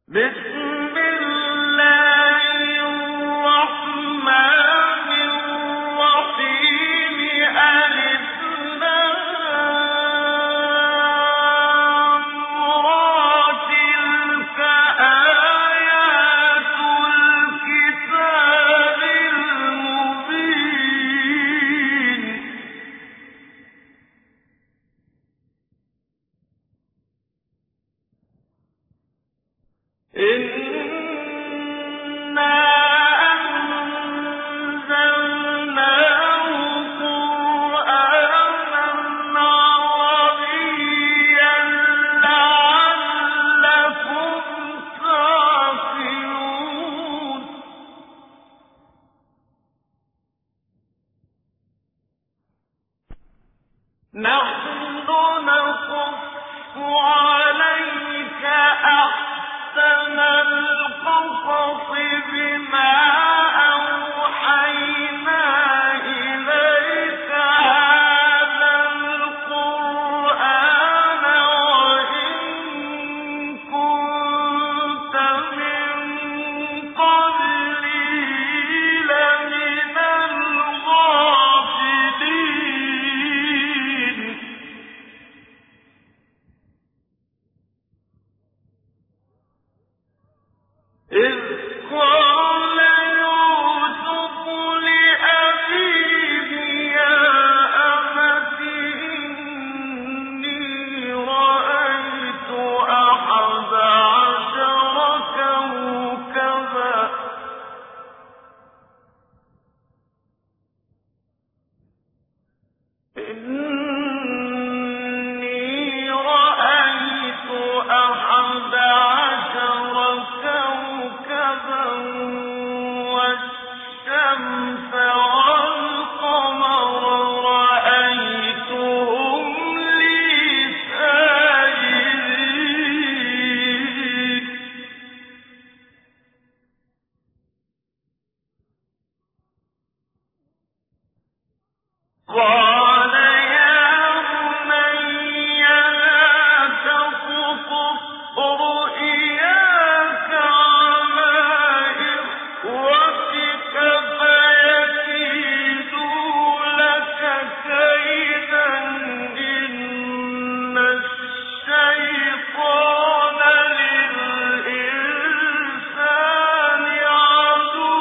بسم الله الرحمن الرحيم ألف لام را تلك آيات الكتاب المبين إنا أنزلناه قرآنا عربيا لعلكم تعقلون نحن نقص عليك أحسن القصص بما أوحينا إليك هذا القرآن وإن كنت من قبله لمن الغافلين إذ قال يوسف لأبيه يا أبت إني رأيت أحد عشر كوكبا إني رأيت أحد عشر كوكبا والشمس والقمر رأيتهم لي ساجدين قال يا بني لا تقصص رؤياك على إخوتك فيكيدوا لك كيدا إن الشيطان للإنسان عدو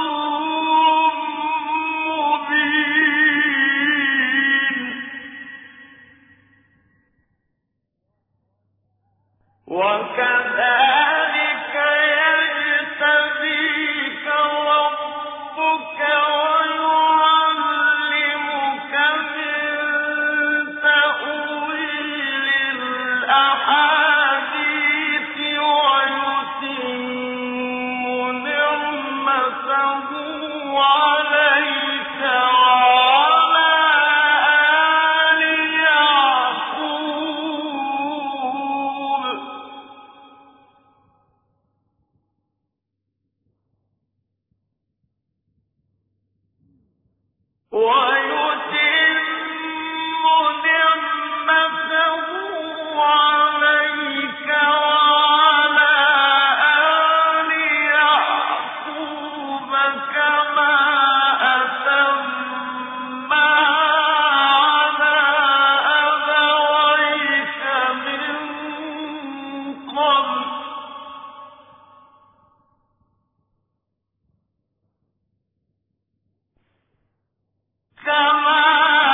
مبين وكذلك يجتبيك ربك ويعلمك من تأويل الأحاديث ويتم نعمته عليك وعلى آل يعقوب ويتم نعمته عليك وعلى آل يعقوب كما أتمها على أبويك من قبل كما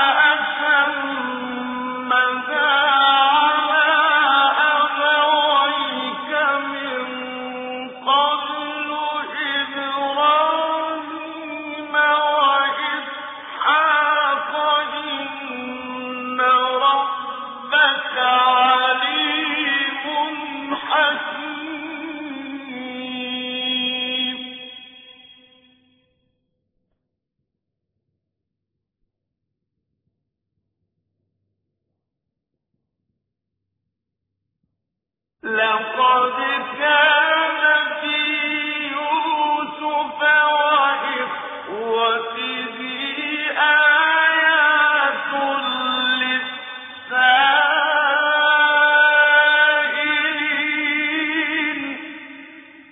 أتمها على أبويك من قبل إبراهيم وإسحاق إن ربك عليم حكيم لقد كان في يوسف وإخوته آيات للسائلين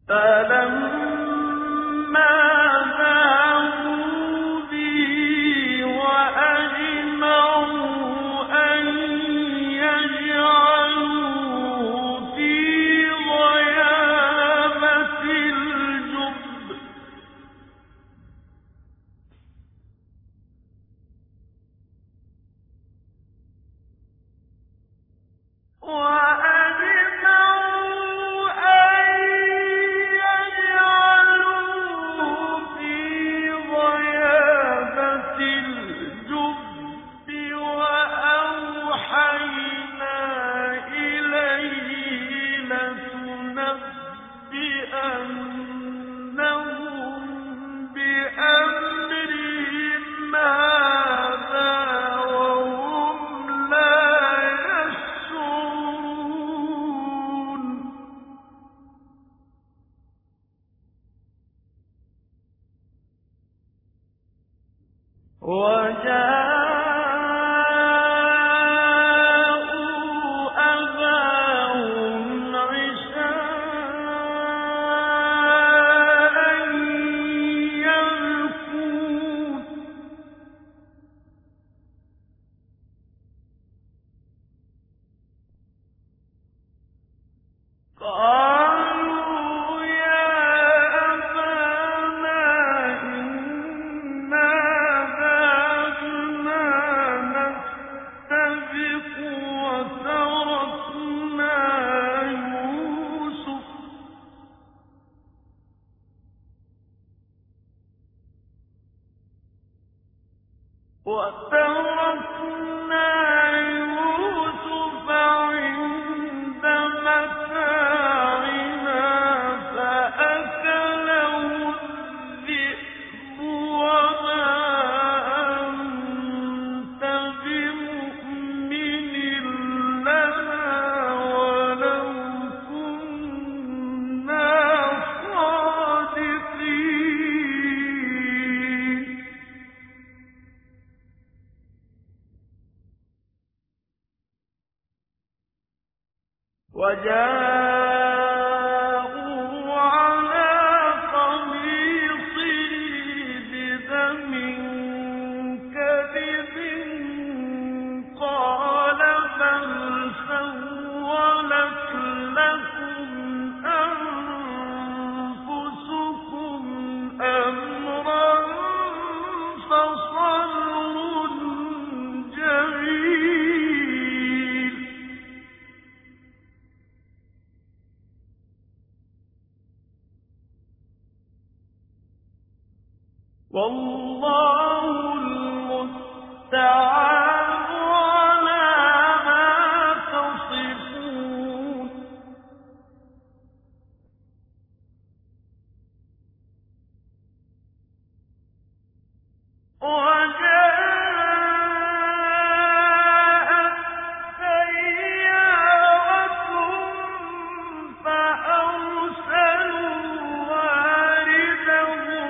فلما ذهبوا به وأجمعوا أن يجعلوه في غيابة الجب وتركنا يوسف عند متاعنا فأكله الذئب وما أنت بمؤمن لنا ولو كنا صادقين وجاءوا على قميصه بدم كذب قال بل سولت لكم أنفسكم أمرا فصبر جميل والله المستعان على ما تصفون وجاءت سيارة فأرسلوا واردهم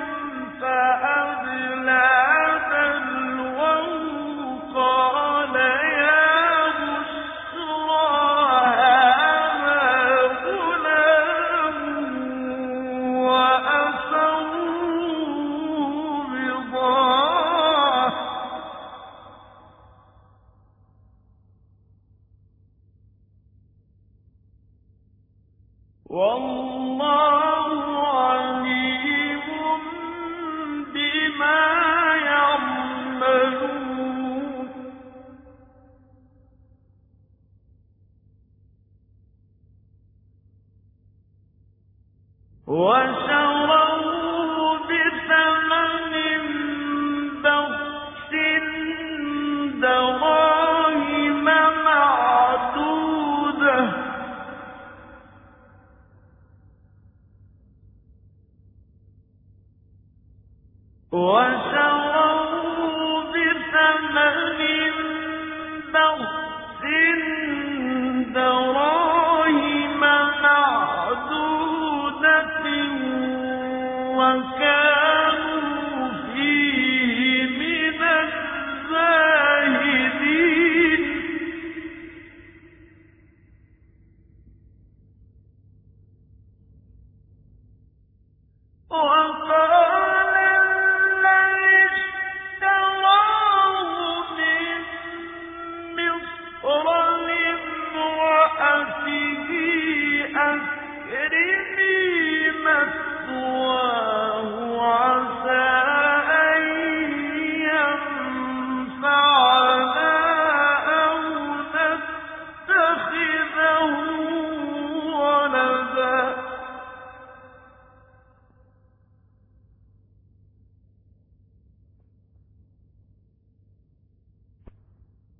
فأدلى دلوه قال يا بشرى هذا غلام وأسروا بضاعة والله عليم بما يعملون وشروه بثمن بخس دراهم معدودة وكانوا فيه من الزاهدين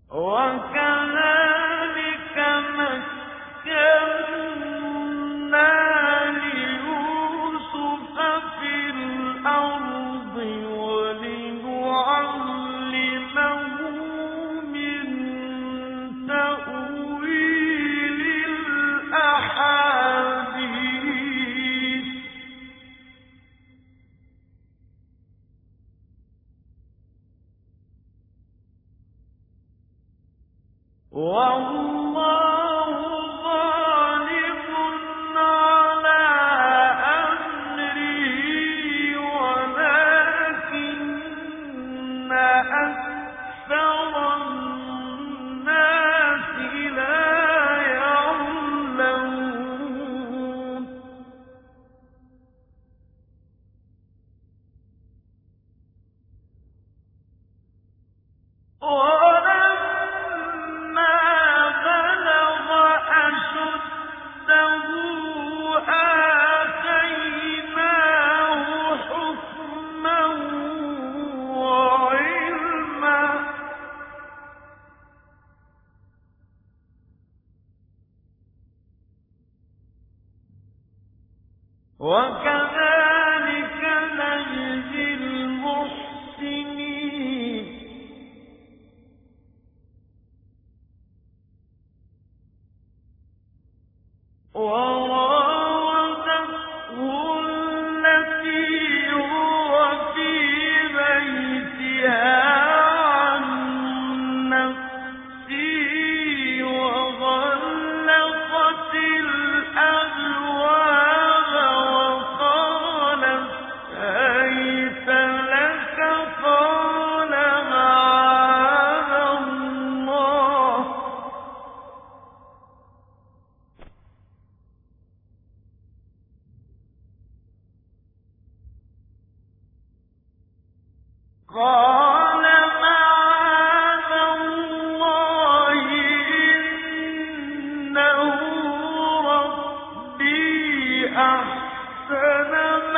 وكذلك مكنا ليوسف في الأرض ولنعلمه من تأويل الأحاديث والله غالب على أمره ولكن أكثر الناس لا يعلمون ولما بلغ أشده آتيناه حكما وعلما وكذلك نجزي المحسنين وراودته التي هو في بيتها عن نفسه وغلقت الأبواب وقالت هيت لك قال معاذ الله قال معاذ الله إنه ربي أحسن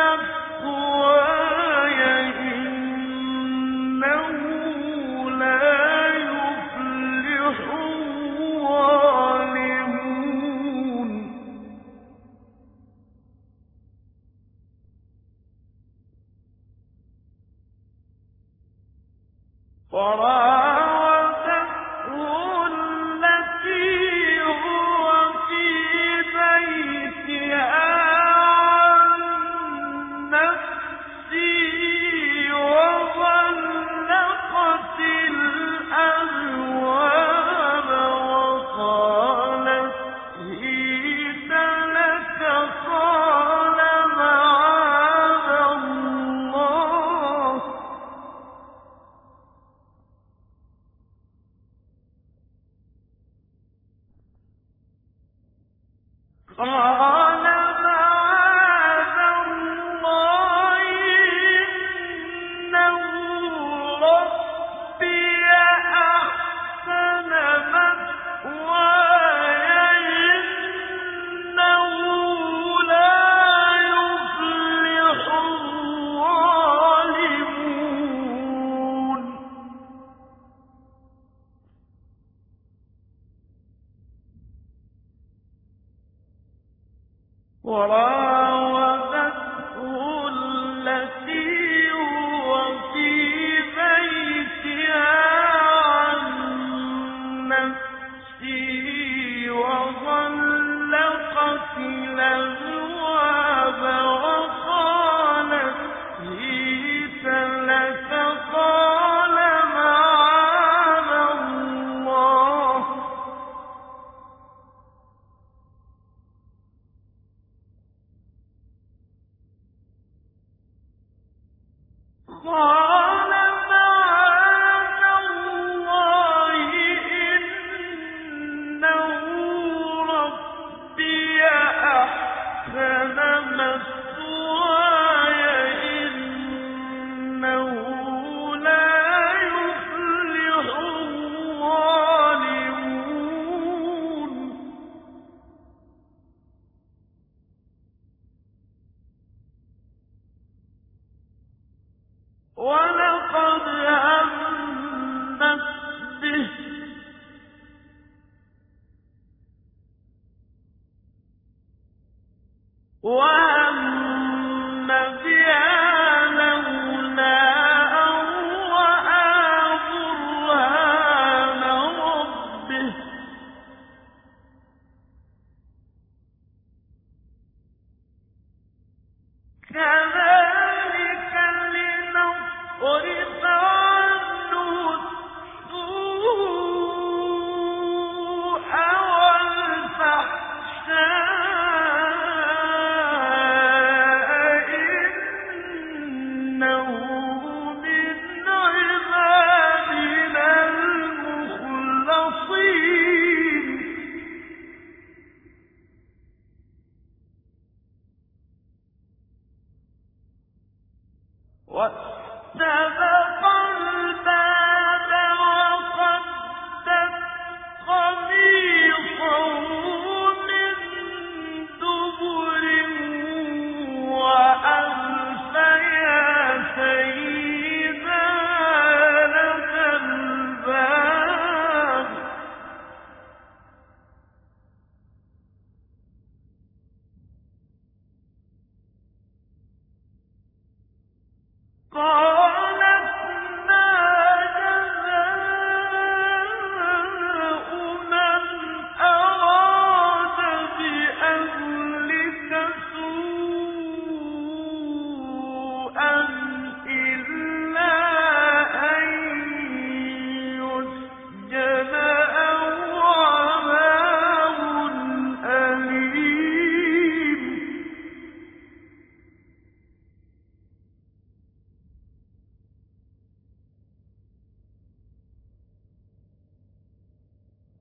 مثواي إنه لا يفلح الظالمون وراودته التي هو في بيتها عن نفسه وغلقت الأبواب وقالت هيت لك قال معاذ الله قال معاذ الله إنه ربي أحسن مثواي إنه لا يفلح الظالمون وراودته التي هو في بيتها عن نفسه وغلقت الأبواب وقالت هيت لك قال معاذ الله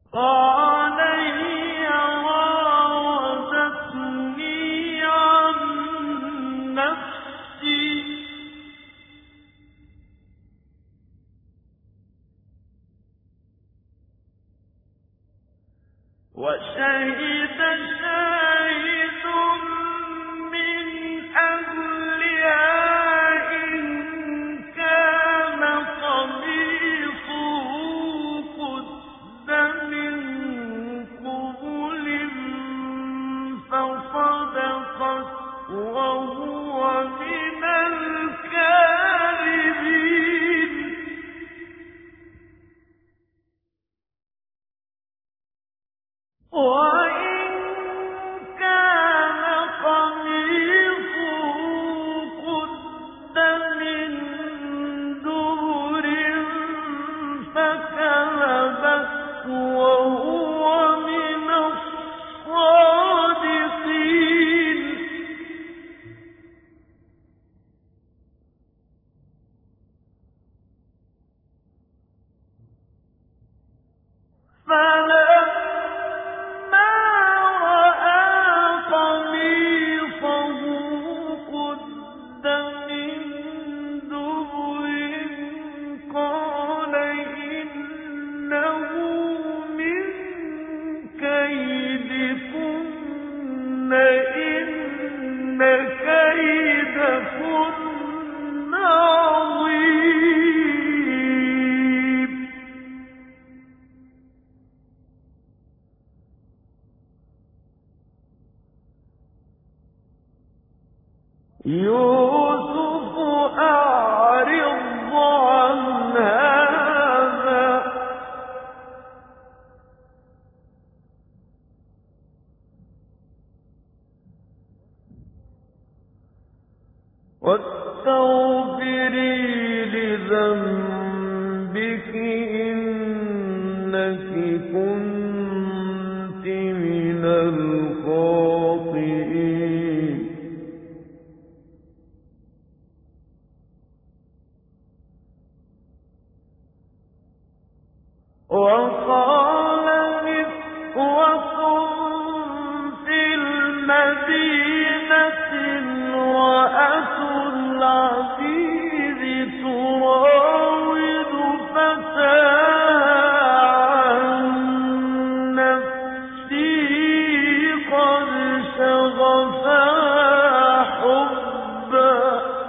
قال هي راودتني عن نفسي وشهد شاهد من أهلها إن كان قميصه قد من قبل فصدقت وهو من الكاذبين وإن كان قميصه قد من دبر فكذبت وهو من الصادقين فلما رأى قميصه قد من دبر قال إنه من كيدكن إن كيدكن عظيم يوسف أعرض عن هذا واستغفري لذنبك إنك كنت من الخاطئين وقال نسوة في المدينة امرأة العزيز تراود فتاها عن نفسه قد شغفها حبا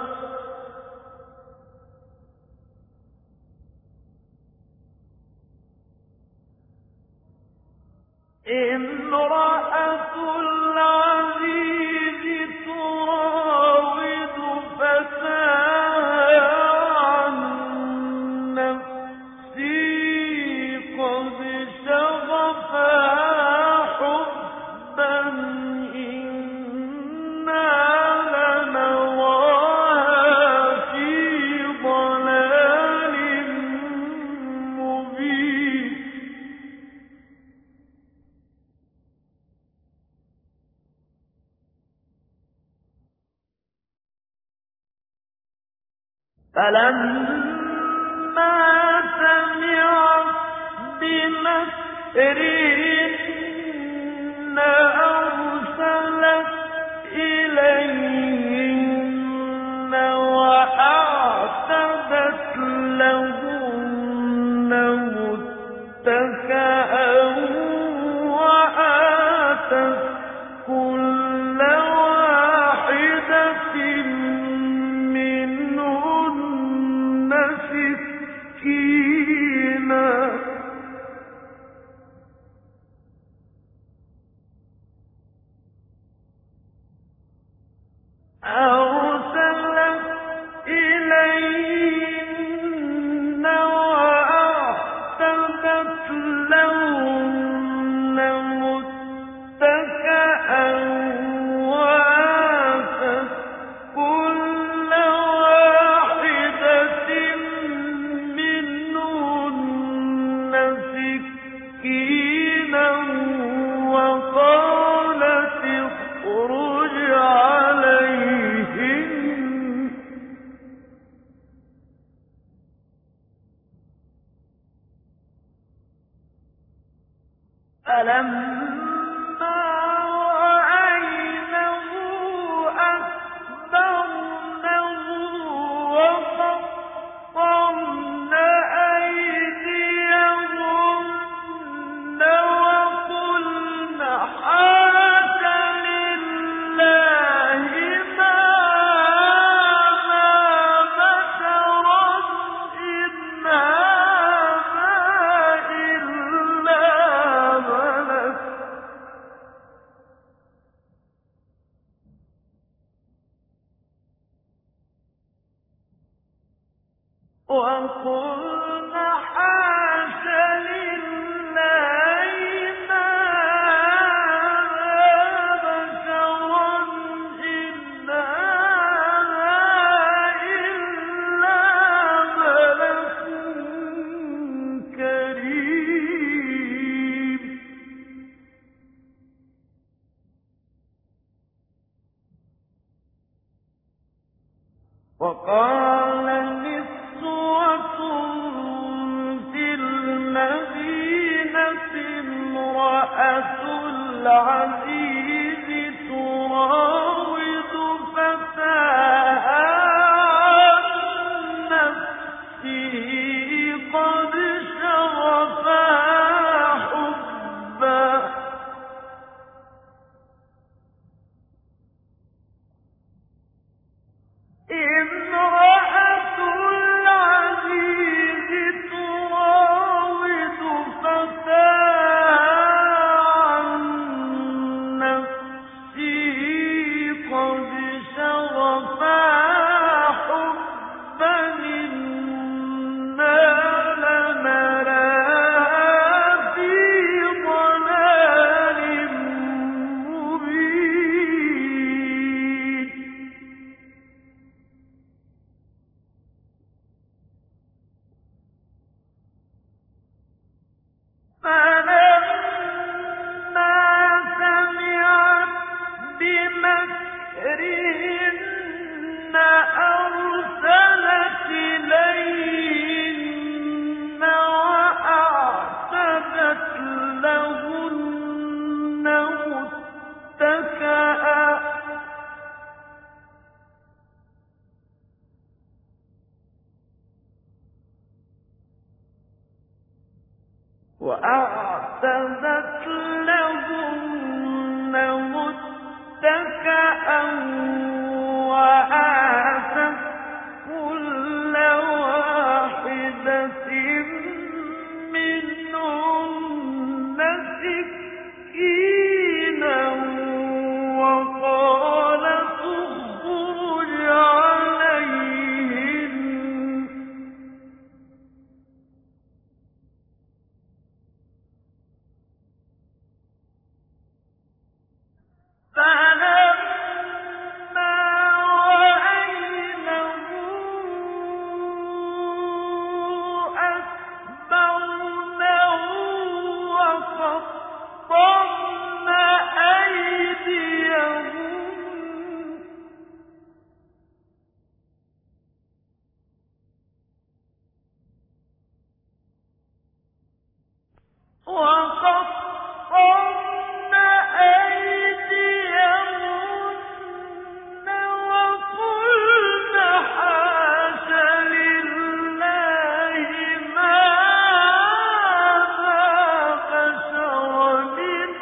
امرأة العزيز تراود فتاها عن نفسه قد شغفها حبا إنا لنراها في ضلال مبين فلما سمعت بمكرهن أرسلت إليهن وأعتدت لهن متكئا وآتت كل واحدة منهن سكينا أرسلت إليهن وأعتدت لهن متكئا وآتت كل واحدة منهن سكينا وقالت اخرج عليهن فلما رأينه أكبرنه وقطعن أيديهن وقلن حاش لله ما بشرا إن هذا إلا ملك وقلن حاش لله ما بشرا إن هذا إلا ملك كريم وقال نسوة في المدينة امرأة العزيز تراود فتاها عن نفسه قد شغفها حبا امرأة العزيز تراود فتاها عن نفسه قد شغفها حبا إنا لنراها في ضلال مبين فلما سمعت بمكرهن أرسلت إليهن وأعتدت لهن متكئا وآتت كل واحدة منهن سكينا وقالت اخرج عليهن فلما رأينه أكبرنه وقطعن أيديهن وقطعن أيديهن وقلن حاش لله ما هذا بشرا إن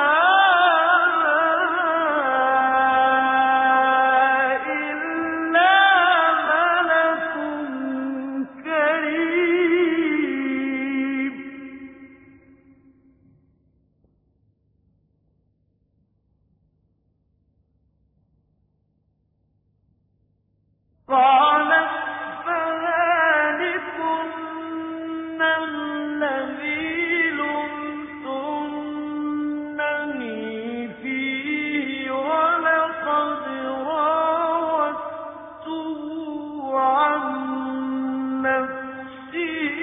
هذا إلا ملك كريم قالت فذلكن الذي لمتنني فيه ولقد راودته عن نفسه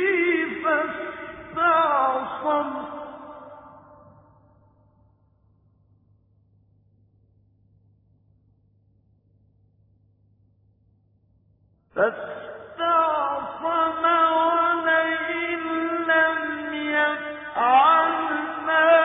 فاستعصم ولئن لم يفعل ما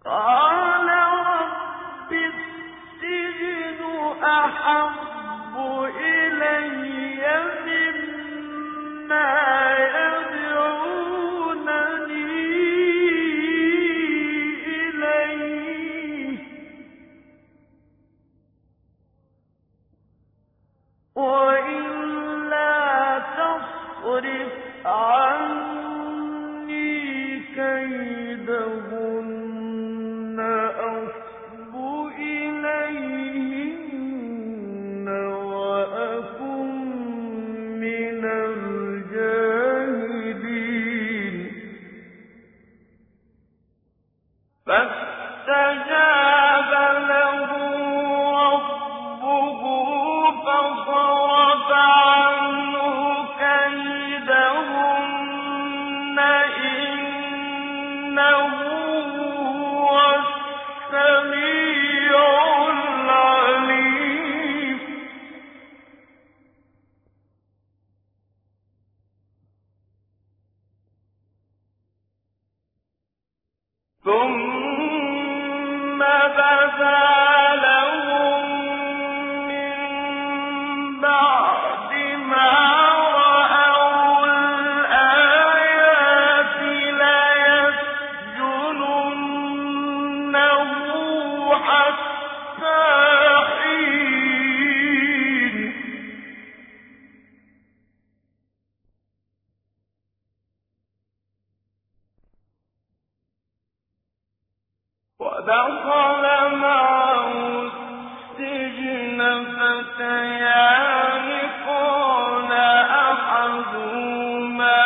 قال رب السجن أحب إلي مما يدعونني إليه وإلا تصرف عني كيدهن أصب إليهن وأكن من الجاهلين فاستجاب له ربه فصرف عنه كيدهن إنه هو السميع العليم ثم بدا لهم من بعد ما رأوا الآيات ليسجننه حتى حين ودخل معه السجن فتيان قال أحدهما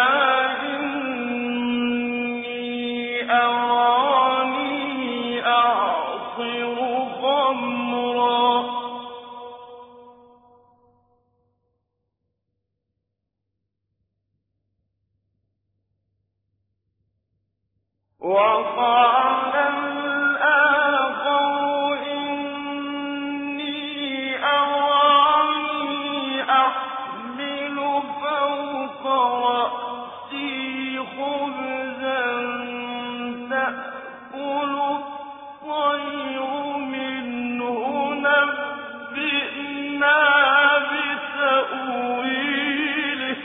إني أراني أعصر خمرا وقال الآخر إني أراني أحمل فوق رأسي خبزا تأكل الطير منه نبئنا بتأويله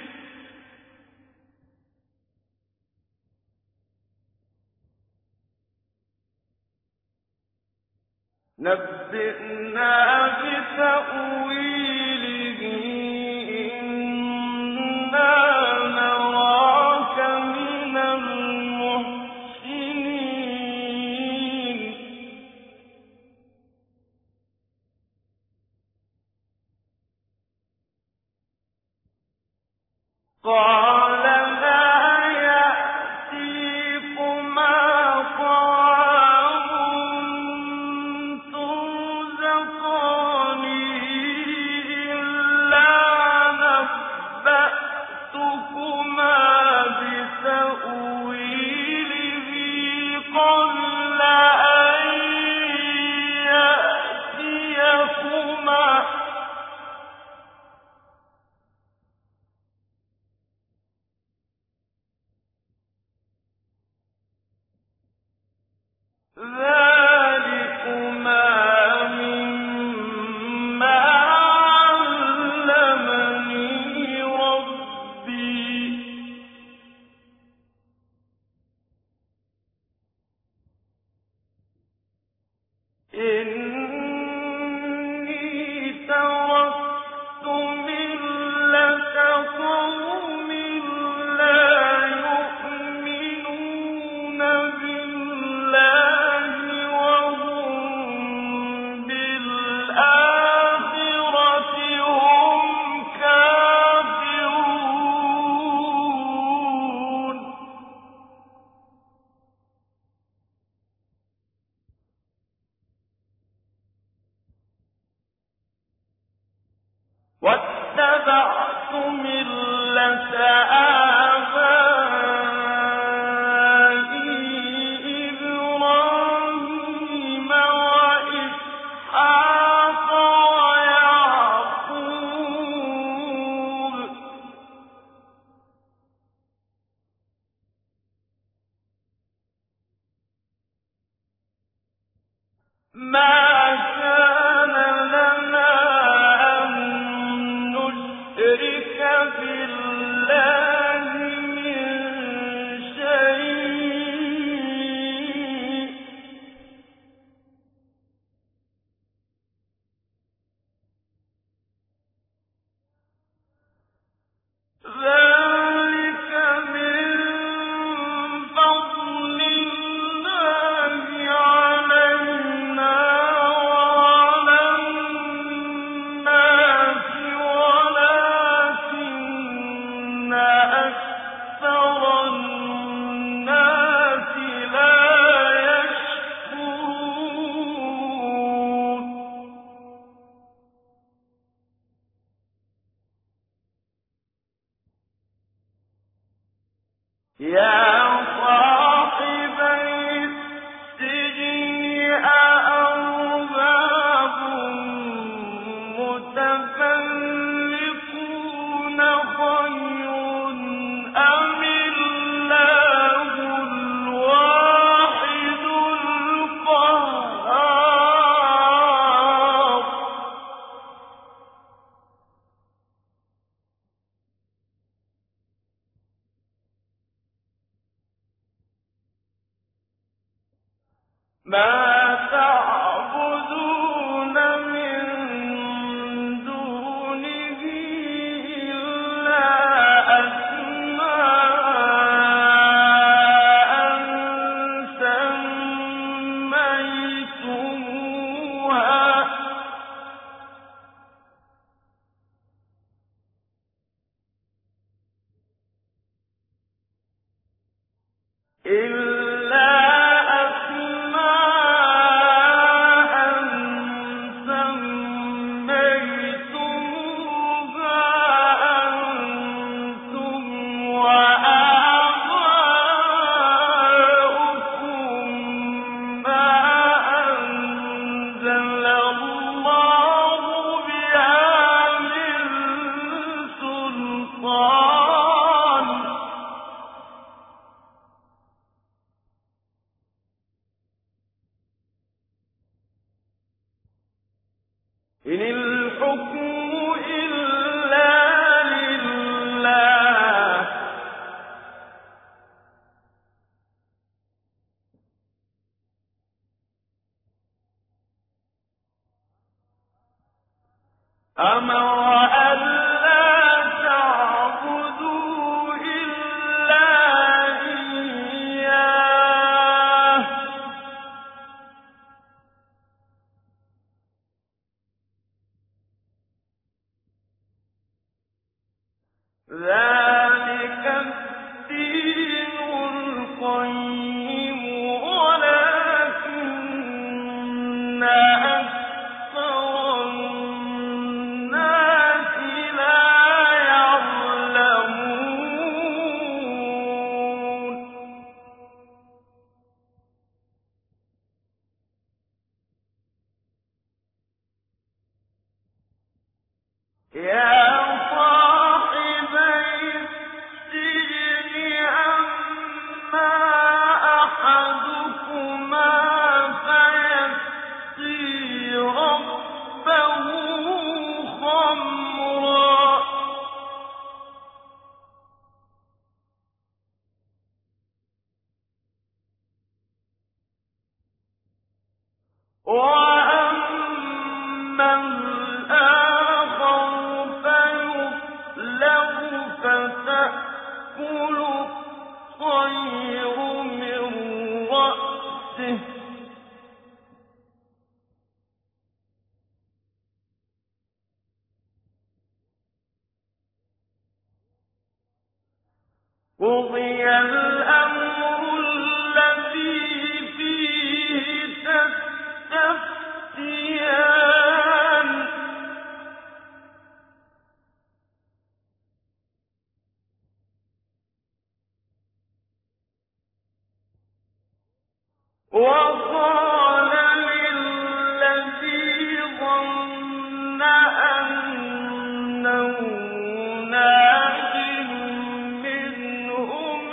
إنا نراك من المحسنين قال لا يأتيكما طعام ترزقانه إلا نبأتكما بتأويله قبل أن يأتيكما ذلكما مما علمني ربي إني تركت ملة قوم لا يؤمنون بالله وهم بالآخرة هم كافرون واتبعت ملة آبائي إبراهيم وإسحاق ويعقوب أنه ناج منهم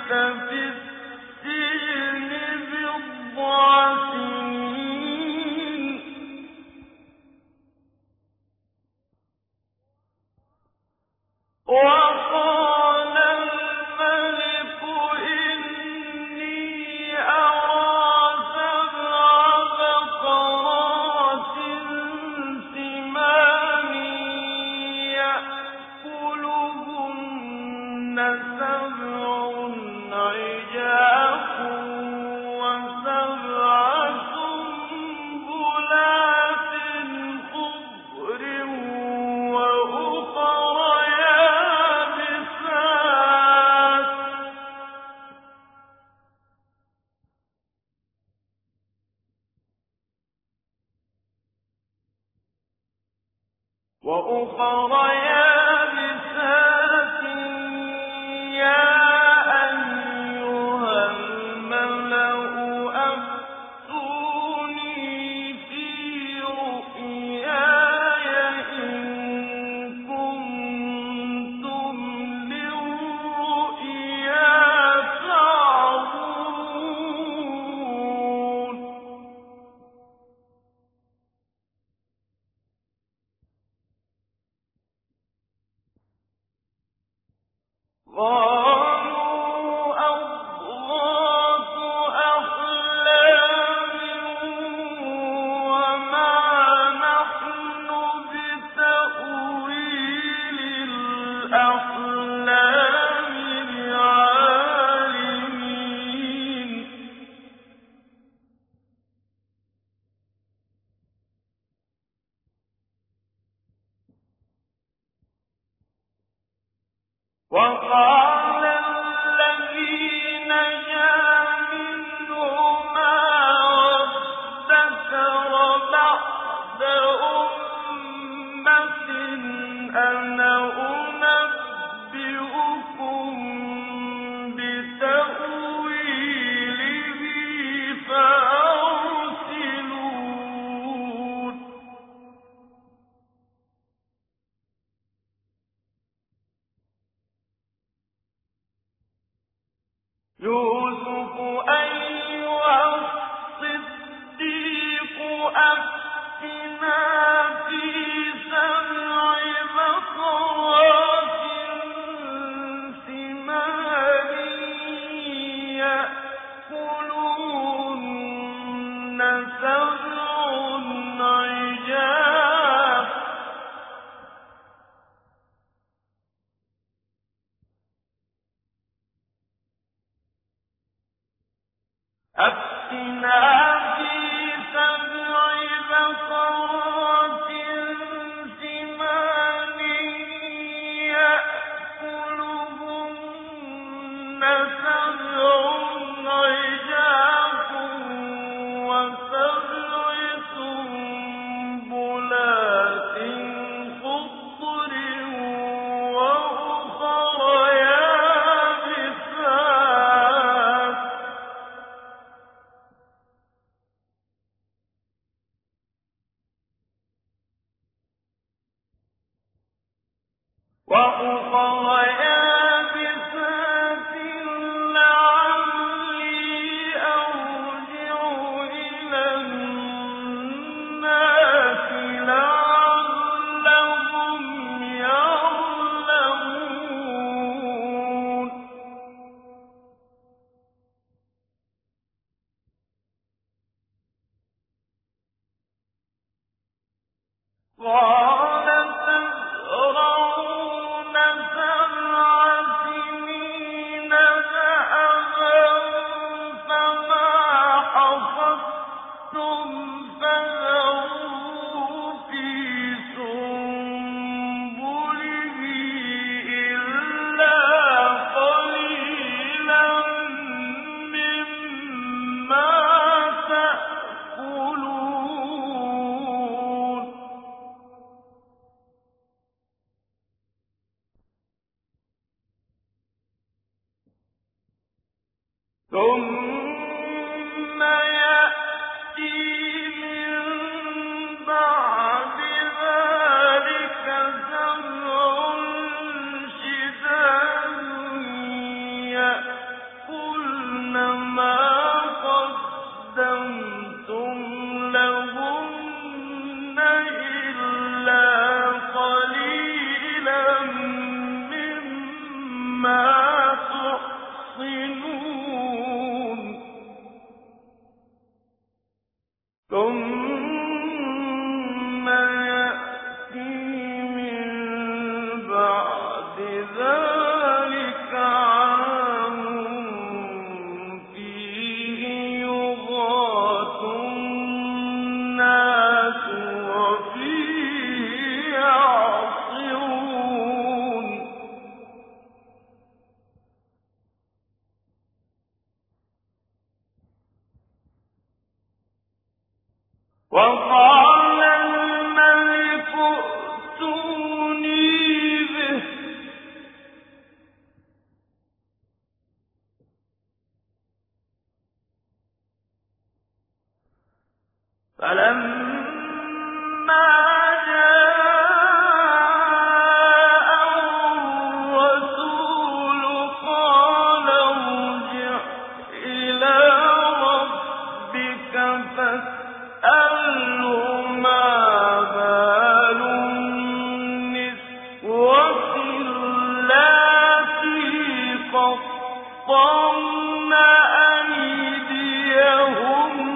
في السجن بضع سنين وقال الملك إني أرى سبع بقرات سمان يأكلهن سبع عجاف وسبع سنبلات خضر وأخر يابسات يا أيها الملأ أفتوني في رؤياي إن كنتم للرؤيا تعبرون قالوا أضغاث أحلام وما نحن بتأويل الأحلام بعالمين وقال الذي نجا منهما وادكر بعد أمة أنا أنبئكم بتأويله فأرسلون يوسف أيها الصديق أفتنا في سبع بقرات سمان يأكلهن سبع عجاف أفتنا في سبع بقرات سمان يأكلهن سبع عجاف وسبع سنبلات خضر وأخر يابسات لعلي أرجع إلى الناس لعلهم يعلمون قال تزرعون سبع سنين دأبا فما حصدتم فذروه في سنبله إلا قليلا مما تأكلون ثم يأتي من بعد ذلك سبع شداد يحصنون ثم يأتي من بعد ذلك عام فيه يغاث الناس وفيه يعصرون وقال الملك ائتوني به فلما جاءه الرسول قال ارجع إلى ربك فاسأله ما بال النسوة اللاتي قطعن أيديهن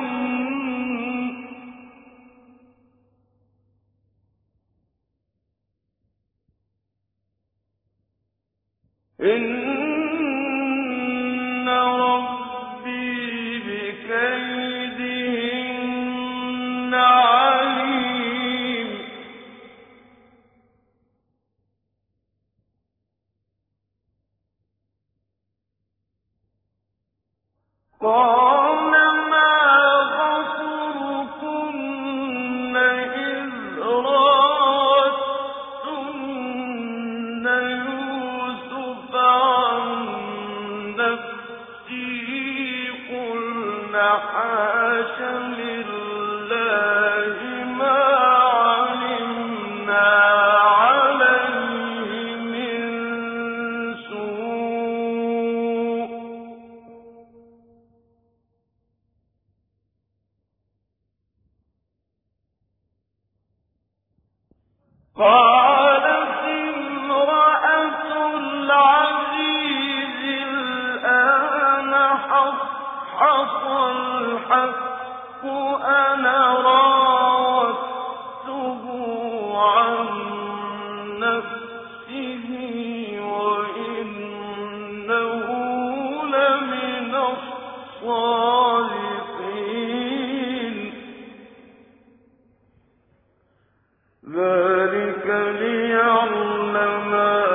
إن ربي بكيدهن عليم قال ما خطبكن إذ راوتن يوسف عن نفسه قلن حاش لله ما علمنا عليه من سوء قالت امرأة العزيز الآن حصحص الحق أنا راودته عن نفسه وإنه لمن الصادقين ذلك ليعلم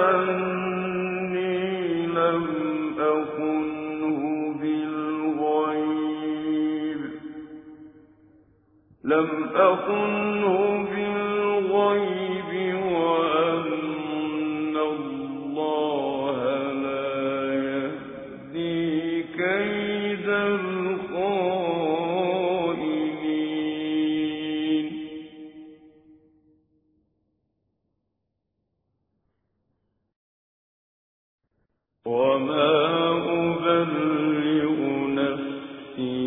أني لم أخنه بالغيب وأن الله لا يهدي كيد الخائنين وما أبرئ نفسي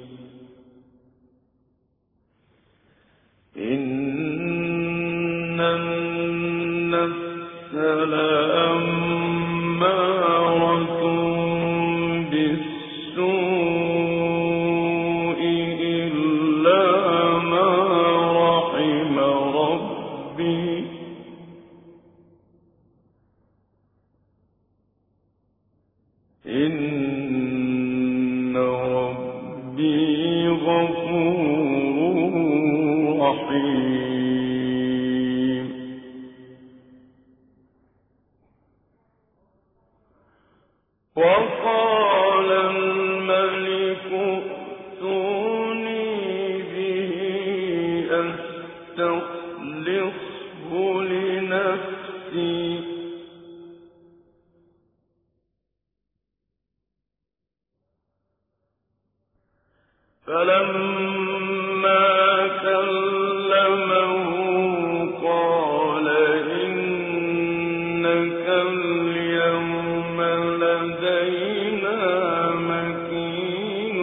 إن النفس لأمارة بالسوء إلا ما رحم ربي إن ربي غفور رحيم وقال الملك ائتوني به أستخلصه لنفسي فلما كلمه قال إنك اليوم لدينا مكين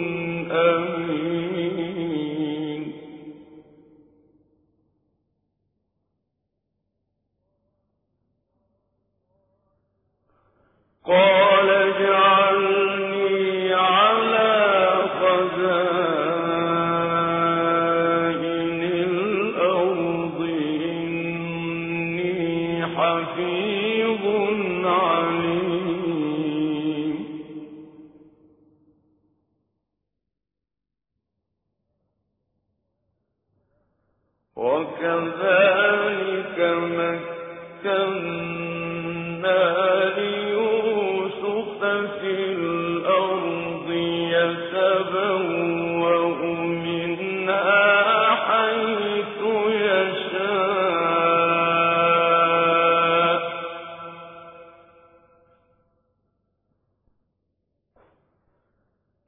أمين قال اجعل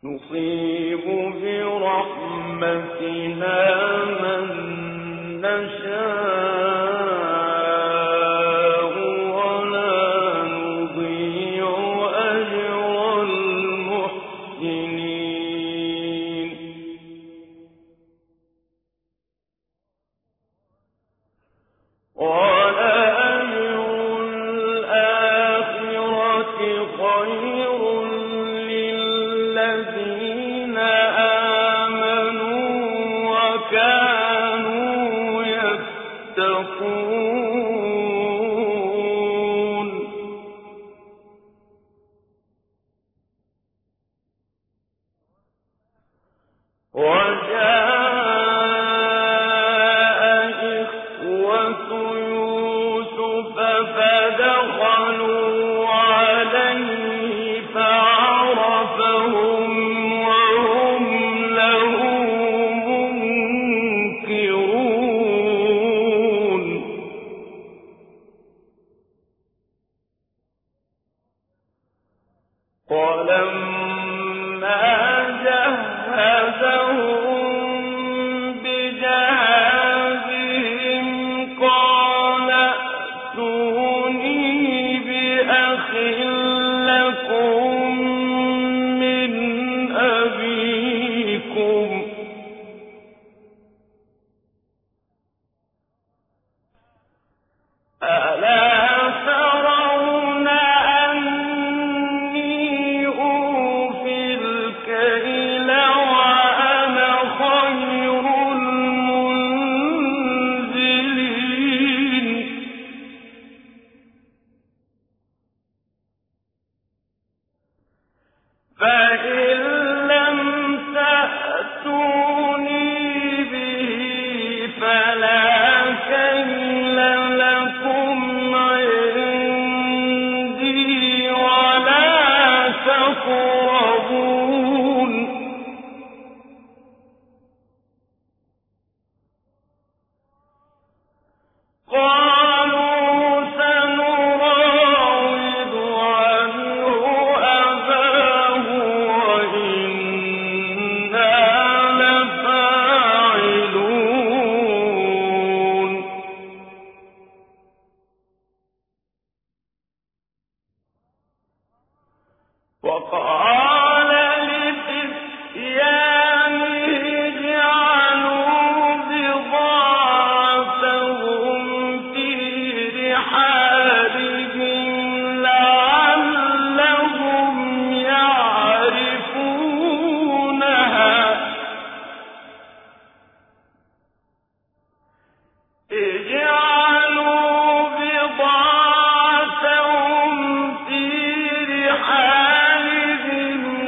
نصيب برحمتنا من نشاء ولا نضيع أجر المحسنين ولأجر الآخرة خير للذين آمنوا وكانوا يتقون وجاء إخوة يوسف فدخلوا عليه فعرفهم وهم له منكرون ولما جهزهم بجهازهم قال ائتوني بأخ لكم من أبيكم ألا ترون أني أوفي الكيل وأنا خير المنزلين فإن لم تأتوني به فلا كيل لكم عندي ولا تقربون قالوا سنراود عنه أباه وإنا لفاعلون وقال لفتيانه اجعلوا بضاعتهم في رحالهم لعلهم يعرفونها اجعلوا بضاعتهم في رحالهم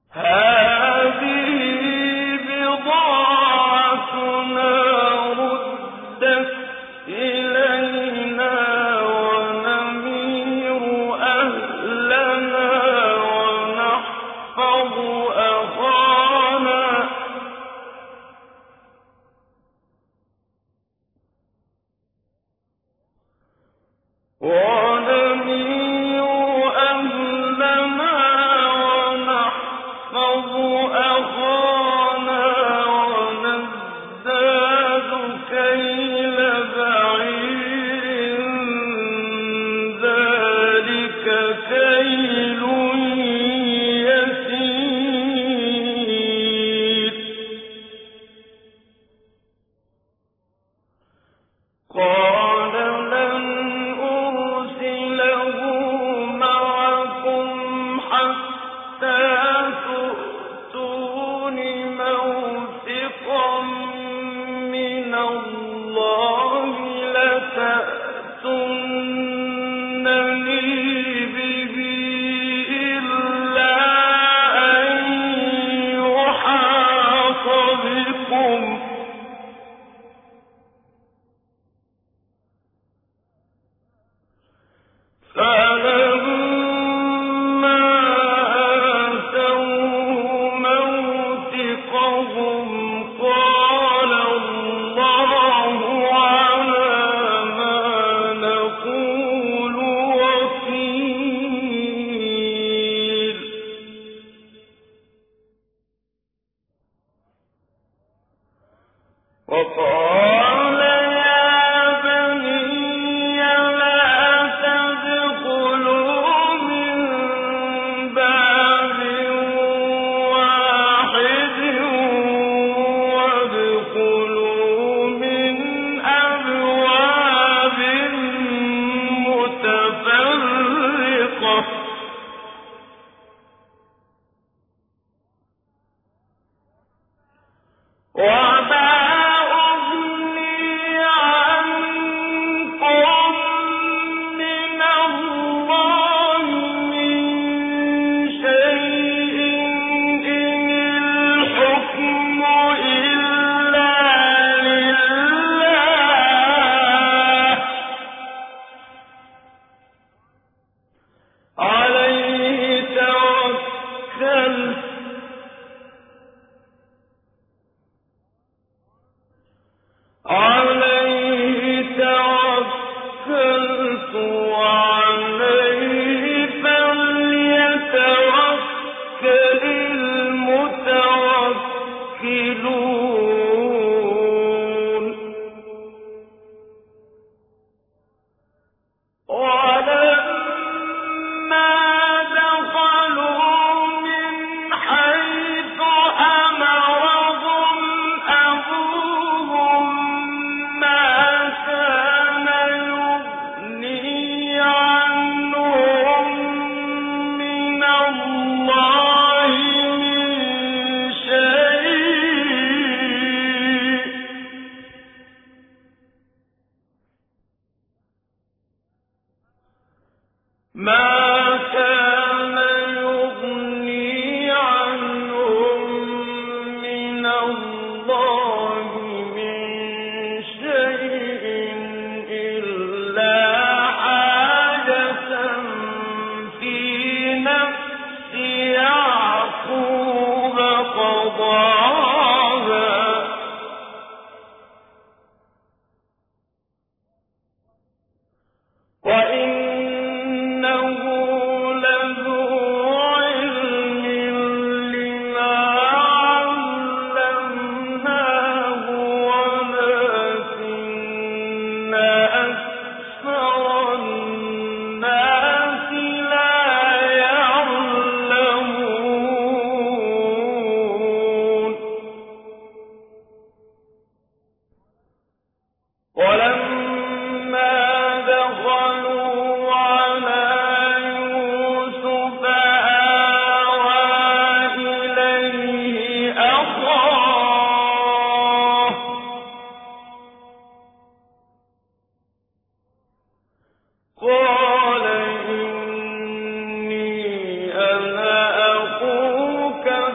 قال إني أنا أخوك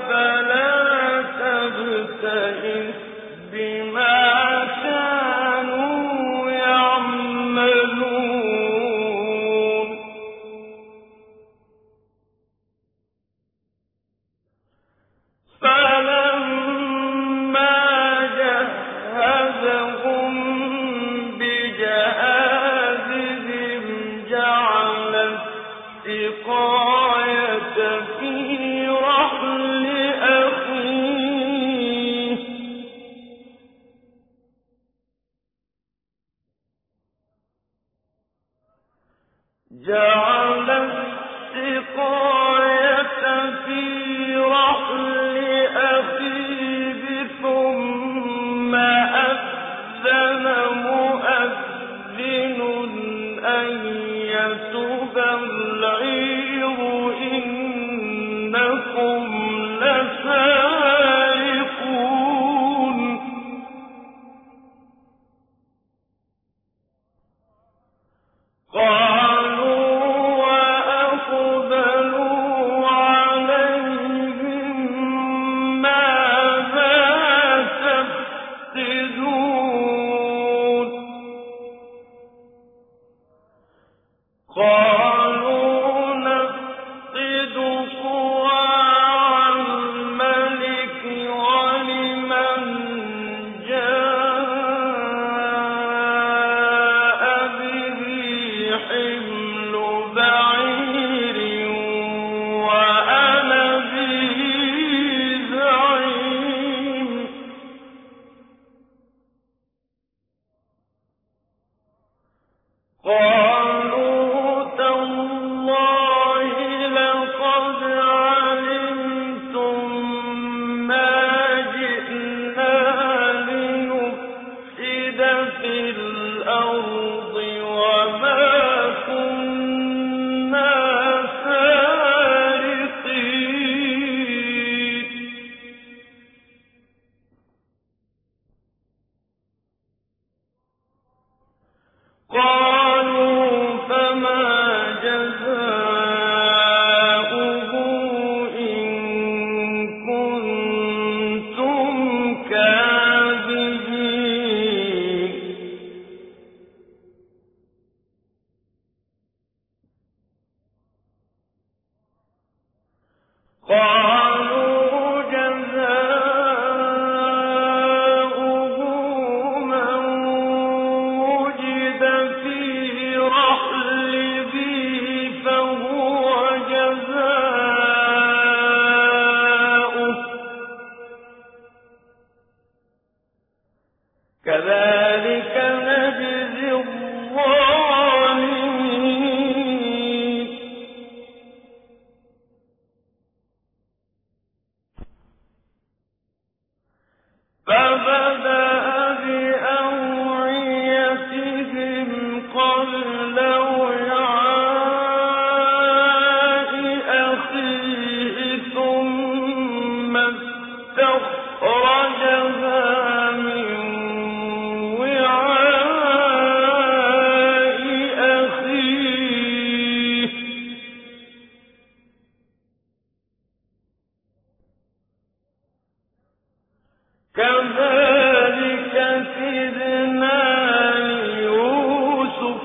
السقاية في رحل أخيه جعل السقاية في رحل أخيه ثم أذن مؤذن أيتها العير إنكم لسارقون قالوا وأقبلوا عليهم ماذا تفقدون قالوا نفقد صواع الملك ولمن جاء به حمل بعير وأنا به زعيم قالوا تالله لقد علمتم ما جئنا لنفسد في الأرض وما كنا سارقين قالوا فما جزاؤه إن كنتم كاذبين قالوا جزاؤه من وجد في رحله فهو جزاؤه كذلك نجزي الظالمين فبدأ بأوعيتهم قبل وعاء أخيه ثم استخرجها من وعاء أخيه كذلك كدنا ليوسف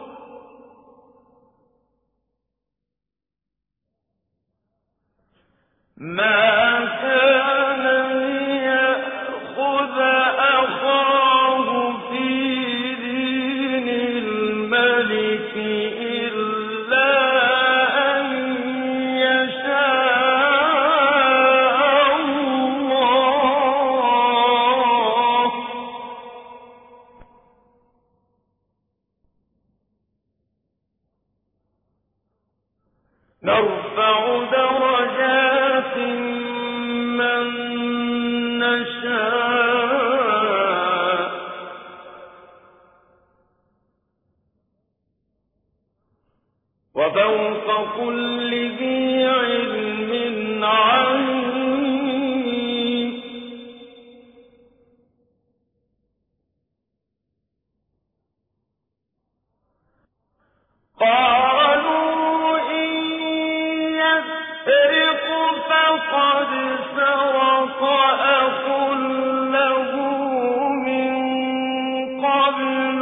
ما كان ليأخذ أخاه في دين الملك إلا أن يشاء الله نرفع درجات من نشاء وفوق كل ذي علم عليم قالوا إن يسرق فقد سرق أخ له من قبل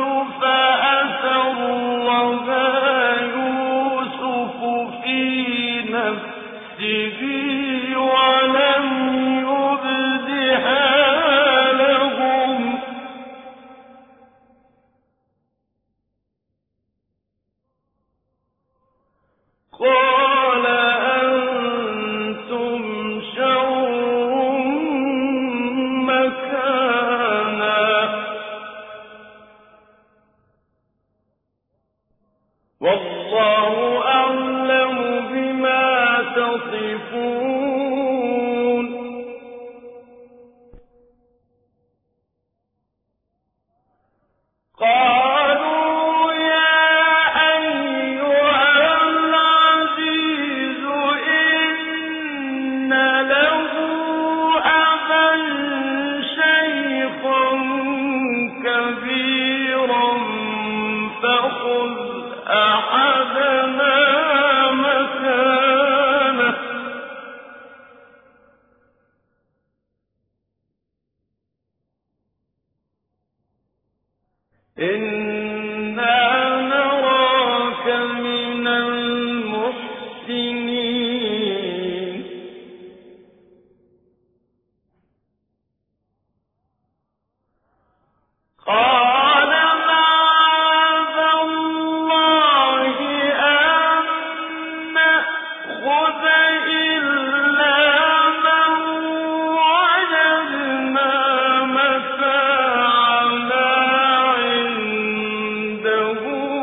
فأسرها يوسف في نفسه ولم يبدها لهم قال أنتم شر مكانا والله أعلم بما تصفون قالوا يا أيها العزيز إن له أبا شيخا كبيرا فخذ أحدنا مكانه إنا نراك من المحسنين قال معاذ الله أن نأخذ إلا من وجدنا متاعنا عنده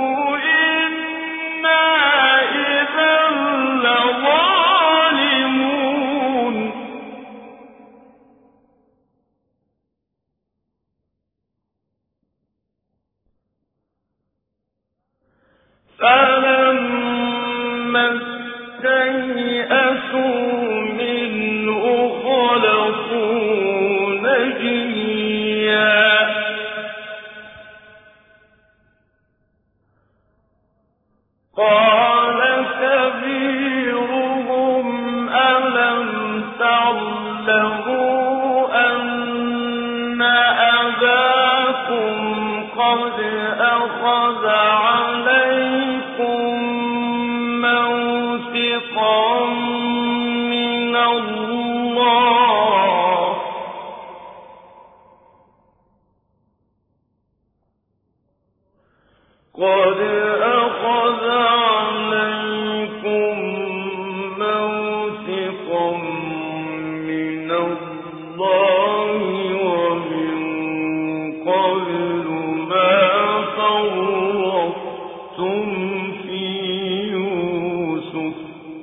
إنا إذا لظالمون فلما استيئسوا منه خلصوا نجيا قال كبيرهم ألم تعلموا أن أباكم قد أخذ عليكم موثقا من الله قد أخذ عليكم موثقا من الله ومن قبل ما فرطتم في يوسف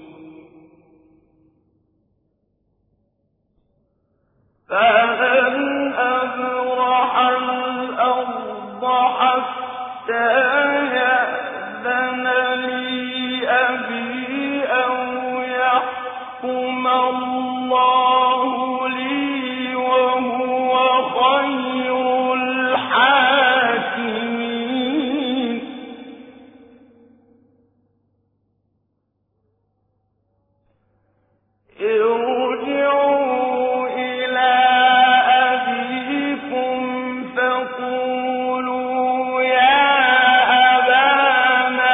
فلن أبرح الأرض حتى يأذن لي أبي أو يحكم الله لي وهو خير الحاكمين ارجعوا إلى أبيكم فقولوا يا أبانا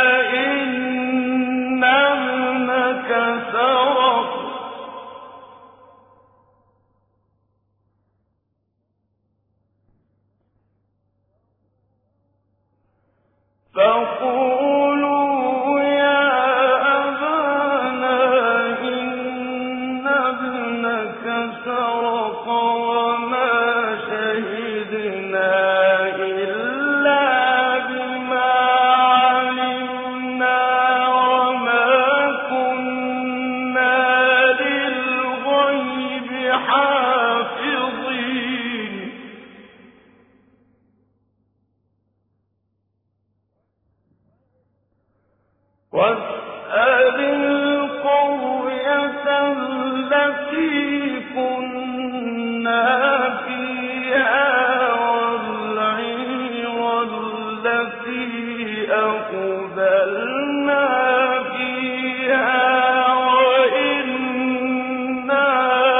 إن ابنك سرق فقولوا يا أبانا إن ابنك سرق وما شهدنا إلا بما علمنا وما كنا للغيب حافظين واسأل القرية التي كنا فيها والعير التي أقبلنا فيها وإنا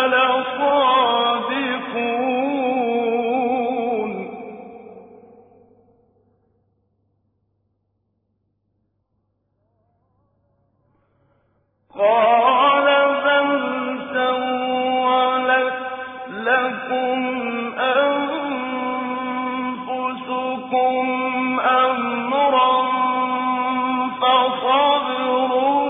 لصادقون قال بل سولت لكم أنفسكم أمرا فصبر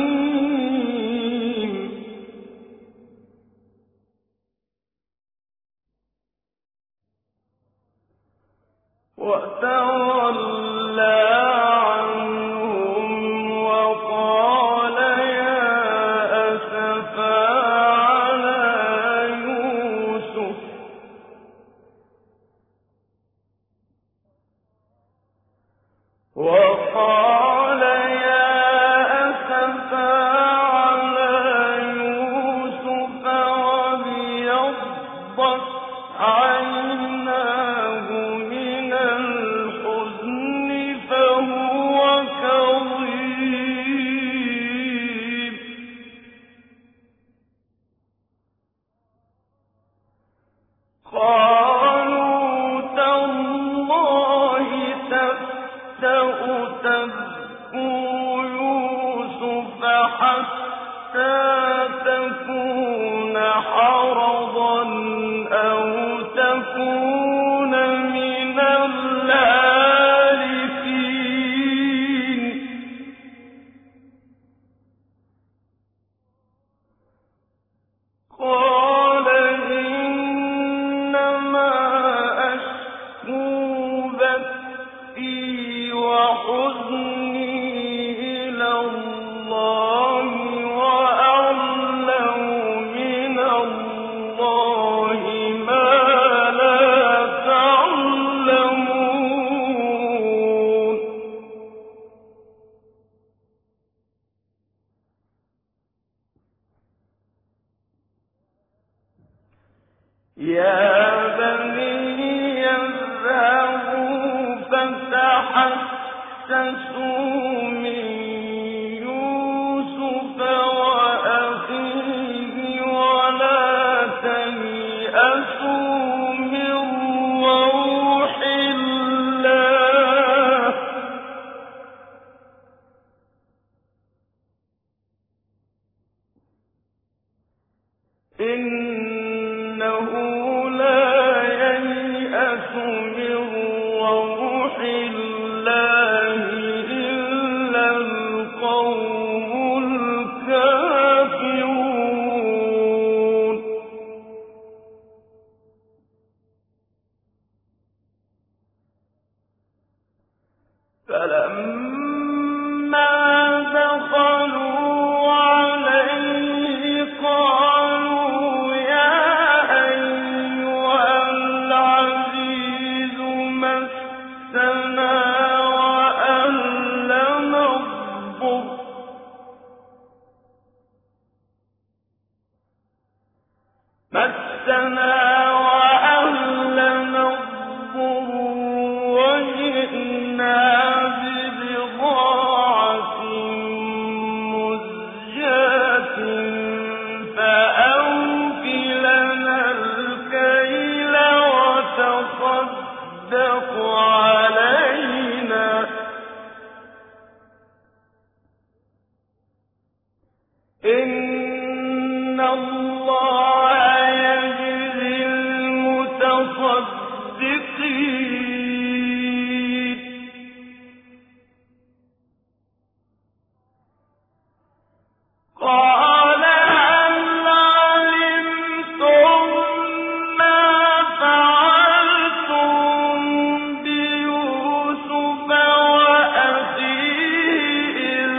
وتولى عنهم وقال يا أسفا على يوسف وقال يا أسفا على يوسف وابيضت عيناه من الحزن فهو كظيم قالوا تالله تفتأ تذكر يوسف حتى تكون حرضا أو تكون من الهالكين قال إنما أشكو بثي وحزني إلى الله وأعلم من الله ما لا تعلمون يا بني اذهبوا فتحسسوا من يوسف وأخيه ولا تيأسوا من روح الله إنه لا ييأس من روح الله إلا القوم الكافرون فلما دخلوا عليه قالوا يا أيها العزيز مسنا وأهلنا الضر وجئنا ببضاعة مزجاة فأوف لنا الكيل وتصدق علينا إن الله يجزي المتصدقين قال هل علمتم ما فعلتم بيوسف وأخيه إذ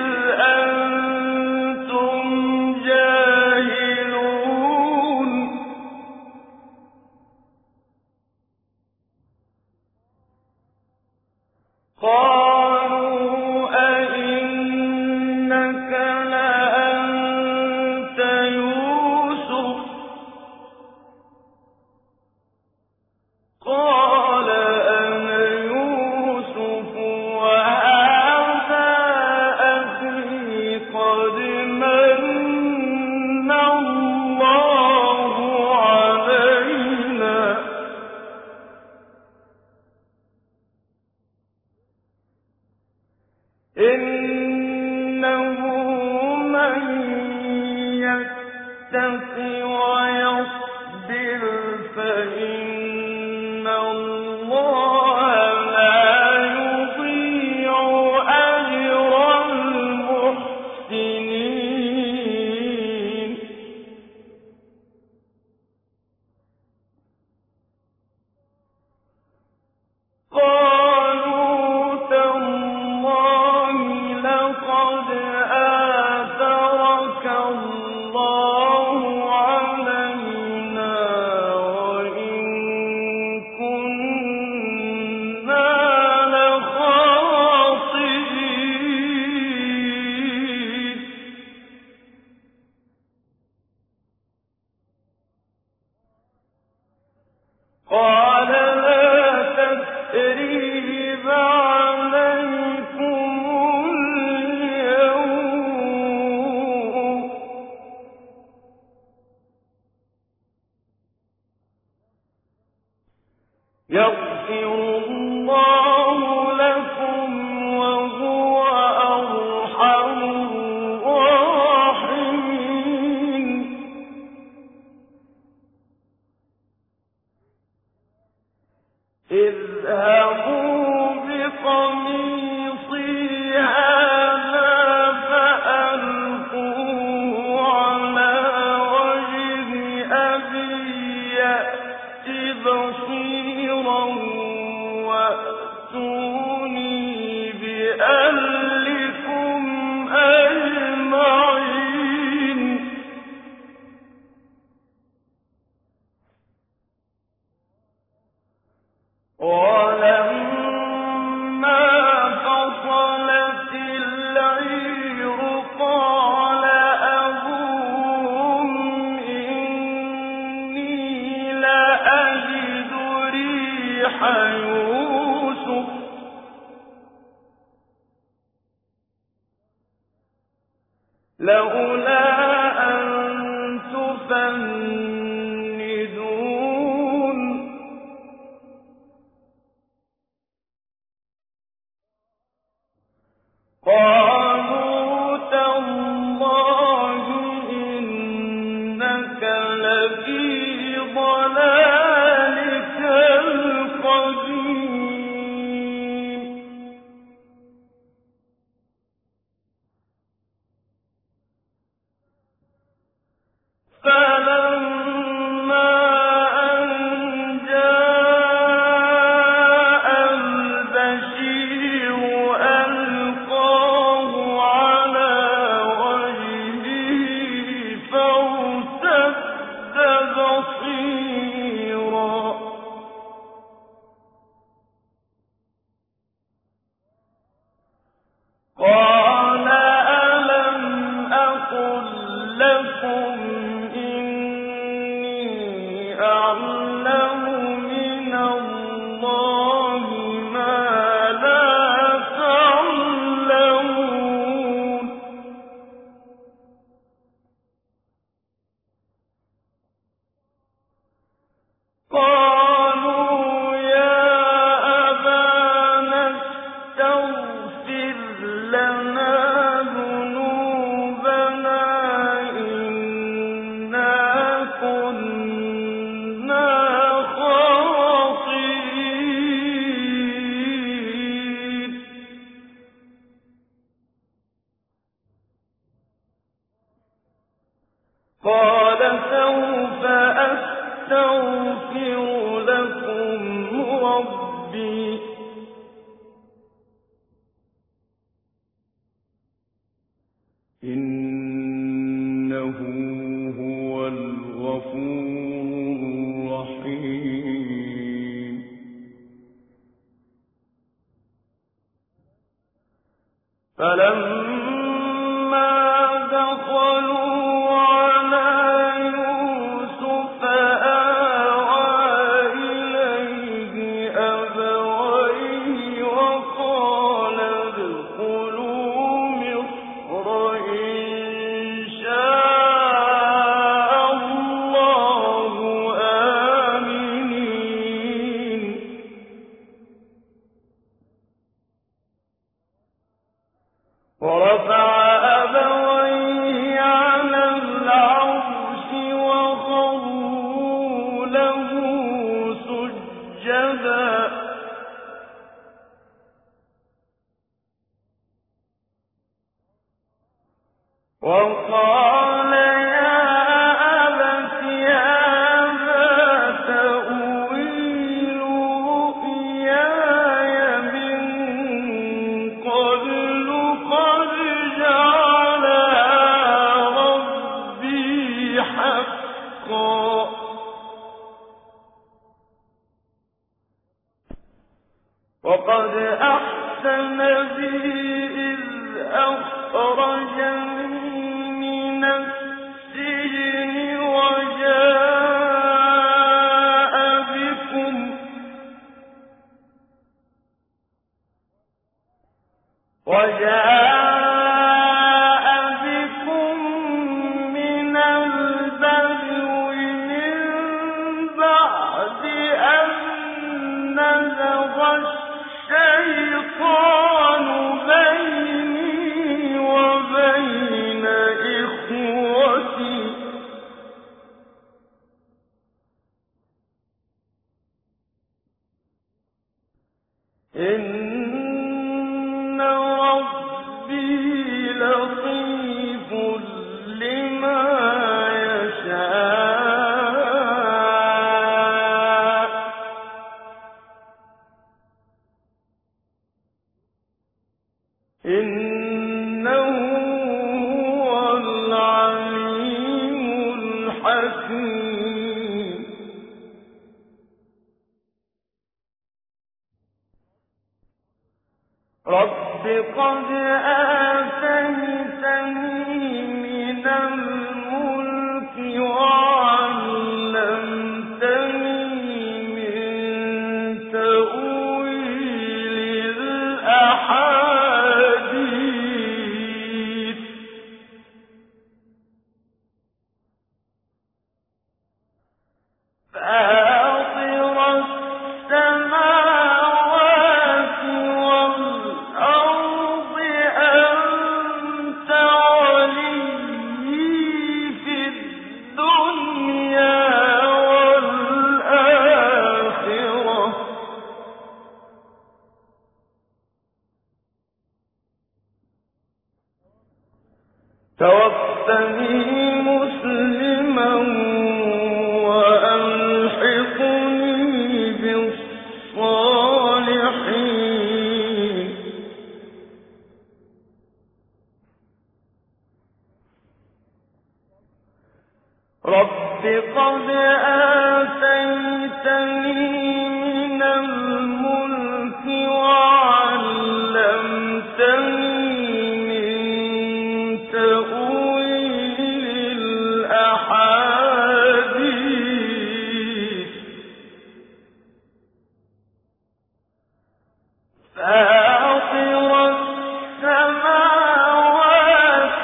أنتم جاهلون قالوا أئنك لأنت يوسف قال أنا يوسف وهذا أخي قد من الله علينا إنه من يتق ويصبر فإن الله لا يضيع أجر المحسنين الله علينا وإن كنا لخاطئين. قال لا تثريب عليكم اليوم يغفر الله لكم وهو أرحم الراحمين. اذهبوا بقميصي هذا فألقوه على وجه أبي يأت بصيرا وأتوني بأهلكم أجمعين. ولما فصلت العير قال أبوهم إني لأجد ريح يوسف لولا أن تفندون. قالوا تالله إنك لفي ضلالك القديم. فلما أن جاء البشير ألقاه على وجهه فارتد بصيرا. قال ألم أقل لكم إني أعلم من الله ما لا تعلمون. قالوا يا أبانا استغفر لنا ذنوبنا إنا كنا خاطئين. قال سوف أستغفر لكم ربي إنه هو الغفور الرحيم. فلما دخلوا على يوسف آوى إليه أبويه وقال ادخلوا مصر إن شاء الله آمنين. ورفع أبويه على العرش وخروا له سجدا وقال يا أبت هذا تأويل رؤياي من قبل قد جعلها إن ربي لطيف لما يشاء إنه هو العليم الحكيم رب قد آتيتني من الملك وعلمتني من تأويل الأحاديث فاطر السماوات والأرض أنت ولي في الدنيا والآخرة توفني مسلما وألحقني بالصالحين رب قد آتيتني من الملك وعلمتني من تأويل الأحاديث فاطر السماوات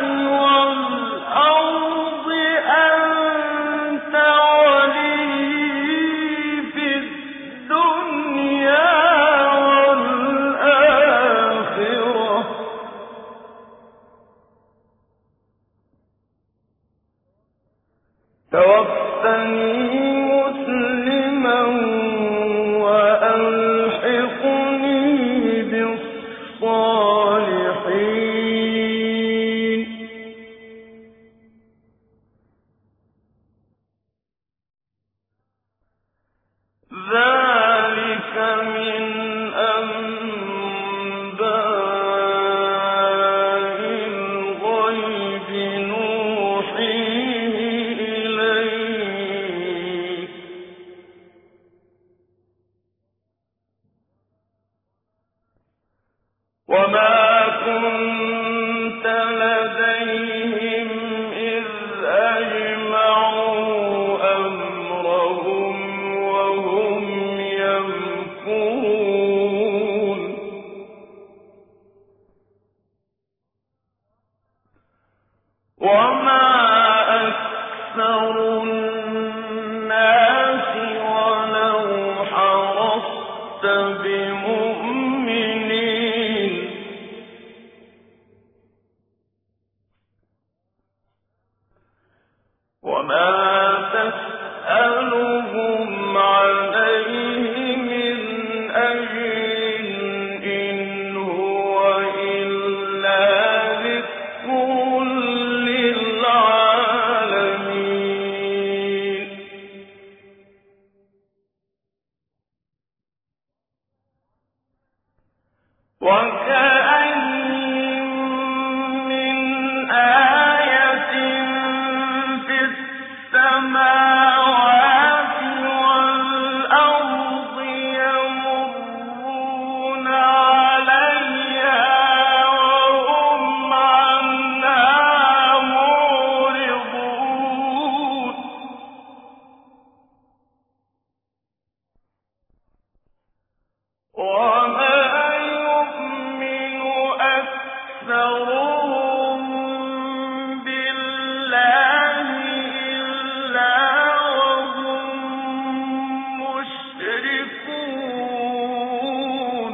والأرض أنت ولي في الدنيا والآخرة توفني مسلما وألحقني بالصالحين ذلك من أنباء الغيب نوحيه إليك وما كنت لديهم إذ أجمعوا أمرهم وهم يمكرون وما أكثر الناس ولو حرصت بمؤمنين وما تسألهم عليه من أجر إن هو إلا ذكر للعالمين وكأين من آية في السماوات والأرض يمرون عليها وهم عنها معرضون وما يؤمن أكثرهم بالله إلا وهم مشركون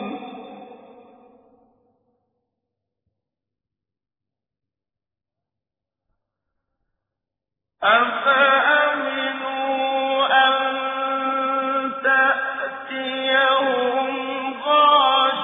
أفأمنوا أن تأتيهم غاشية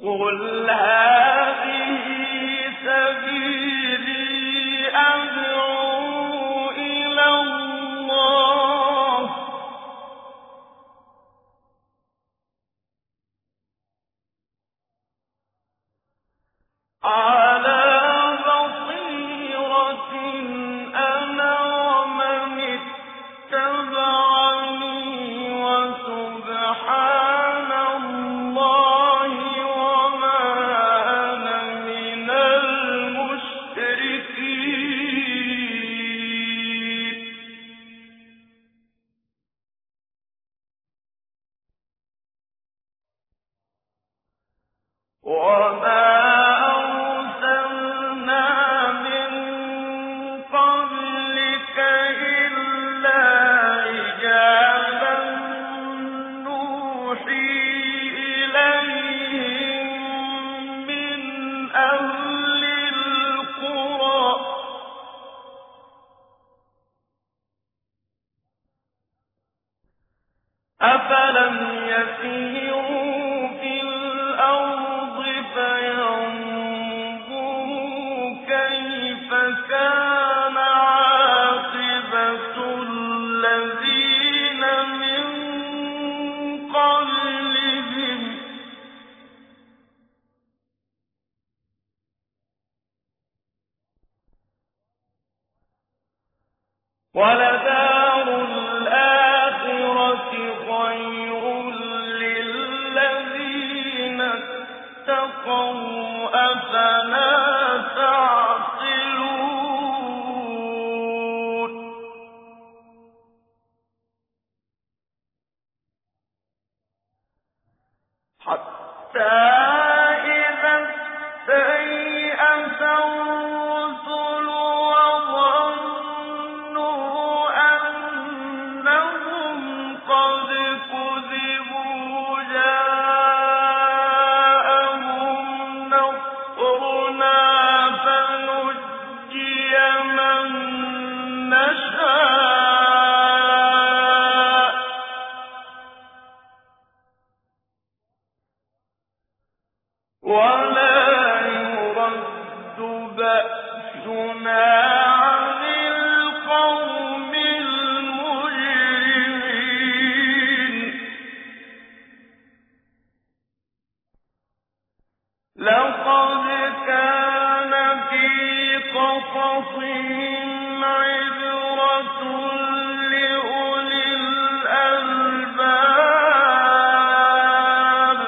قل هذه سبيلي أدعو إلى الله على بصيرة أنا ومن اتبعني وسبحان الله وما أنا من المشركين وما أرسلنا من قبلك إلا رجالا نوحي إليهم من أهل القرى أفلم يسيروا في الأرض فينظروا كيف كان عاقبة الذين من قبلهم ولدار الآخرة خير للذين اتقوا أفلا تعقلون حتى إذا استيأس الرسل وظنوا أنهم قد كذبوا جاءهم نصرنا فنجي من نشاء ولا يرد بأسنا عن القوم المجرمين لقد كان في قصصهم عبرة لأولي الألباب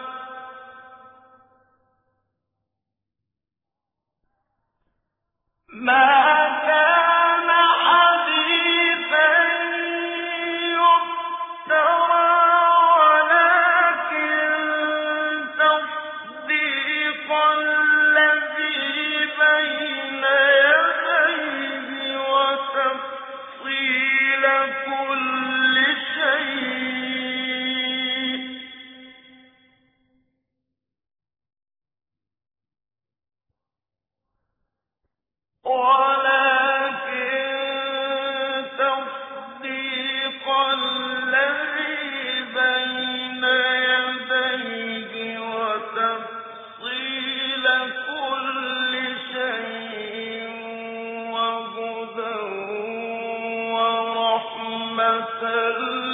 ما كان حديثا يفترى ولكن تصديق الذي بين يديه وتفصيل كل شيء ولكن تصديق الذي بين يديه وتفصيل كل شيء وهدى ورحمة